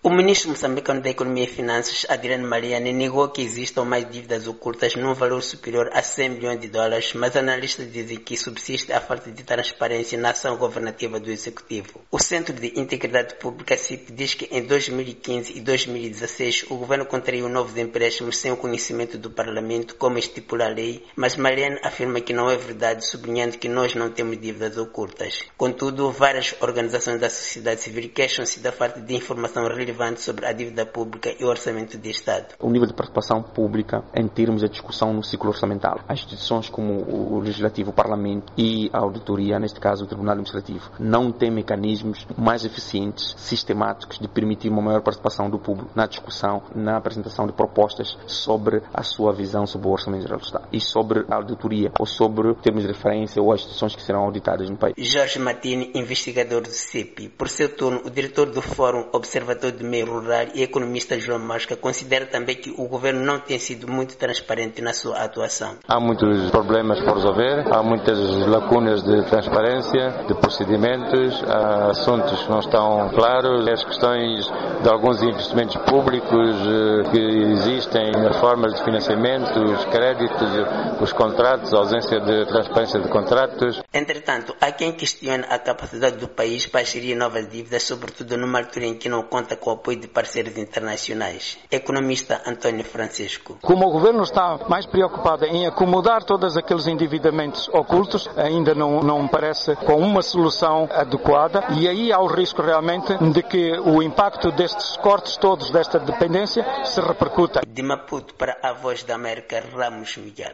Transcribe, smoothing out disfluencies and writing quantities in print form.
O ministro moçambicano da Economia e Finanças, Adriano Mariani, negou que existam mais dívidas ocultas num valor superior a 100 bilhões de dólares, mas analistas dizem que subsiste a falta de transparência na ação governativa do Executivo. O Centro de Integridade Pública, CIP, diz que em 2015 e 2016 o governo contraiu novos empréstimos sem o conhecimento do Parlamento, como estipula a lei, mas Mariani afirma que não é verdade, sublinhando que nós não temos dívidas ocultas. Contudo, várias organizações da sociedade civil queixam-se da falta de informação relevante sobre a dívida pública e o orçamento de Estado. O nível de participação pública em termos de discussão no ciclo orçamental. As instituições como o Legislativo, o Parlamento e a Auditoria, neste caso o Tribunal Administrativo, não têm mecanismos mais eficientes, sistemáticos, de permitir uma maior participação do público na discussão, na apresentação de propostas sobre a sua visão sobre o Orçamento Geral do Estado e sobre a auditoria ou sobre termos de referência ou as instituições que serão auditadas no país. Jorge Martini, investigador do CEPI. Por seu turno, o diretor do Fórum Observador do Meio Rural e economista João Mosca considera também que o governo não tem sido muito transparente na sua atuação. Há muitos problemas por resolver, há muitas lacunas de transparência, de procedimentos, há assuntos que não estão claros, as questões de alguns investimentos públicos que existem, as formas de financiamento, os créditos, os contratos, a ausência de transparência de contratos. Entretanto, há quem questione a capacidade do país para gerir novas dívidas, sobretudo numa altura em que não conta com o apoio de parceiros internacionais. Economista António Francisco. Como o governo está mais preocupado em acomodar todos aqueles endividamentos ocultos, ainda não parece com uma solução adequada, e aí há o risco realmente de que o impacto destes cortes todos, desta dependência, se repercuta. De Maputo para a Voz da América, Ramos Miguel.